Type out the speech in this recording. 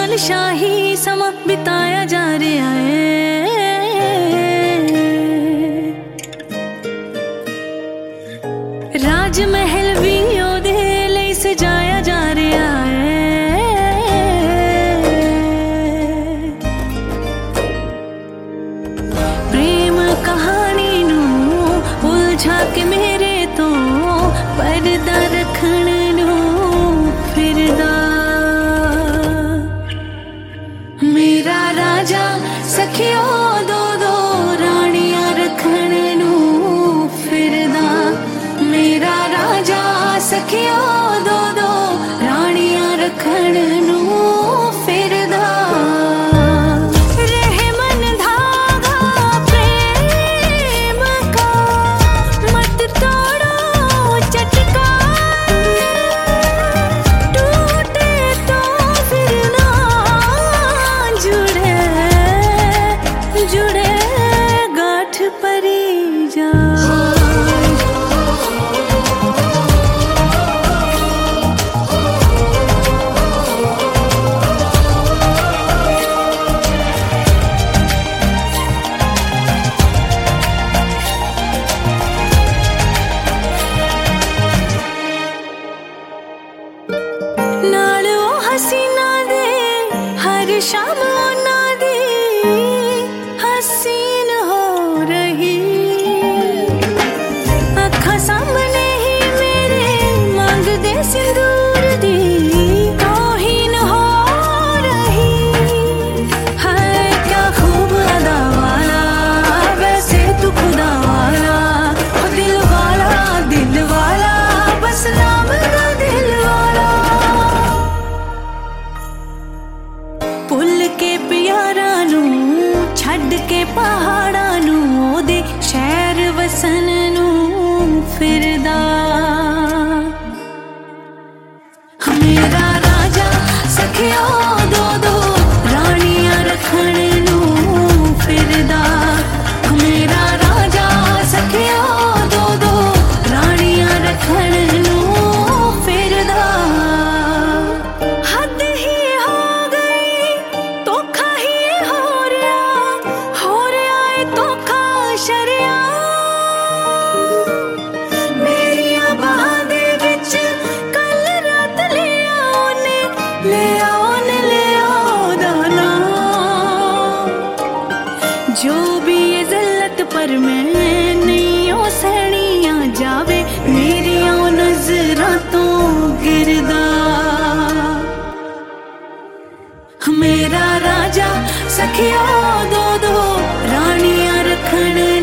नाल शाही समा बिताया जा रहा है। राज महल भी ओदे लई सजाया जा रहा है। प्रेम कहानी नू उलझा के मेरे तो पर्दा रखण नू फिरदा मेरा राजा सखियो दो दो रानियां रखण नू फिरदा। मेरा राजा सखियो दो दो रानियां रखण नू फिरदा। रहे मन धागा प्रेम का मत तोड़ो चटकान। टूटे तो फिर ना जुड़े जुड़े गांठ परी जा। नाल ओ हसीना दे हर शाम ना दी हसीन हो रही। अखा सामने ही मेरे मांग दे सिंदूर दी तौहीन हो रही है। क्या खूब अदा वाला वैसे तू खुदा वाला। दिल वाला बस नाम का दिल वाला। पुल के प्यारा नू छड़ के पहाड़ा नू ओदे शहर वसन नू फिरदा। मेरा राजा सखियो दो दो रानियां रखण नू फिरदा। मेरा राजा सखियो दो दो रानियां रखण नू फिरदा। हद ही हो गई धोखा ही हो रहा है धोखा शरिया। मेरिया बाहां दे विच कल रात ले आओ दाना। जो भी ये ज़िल्लत पर मैं नहीं ओ सहनिया जावे मेरिया नजरां तो गिरदा। मेरा राजा सखिया दो दो रानियां रखण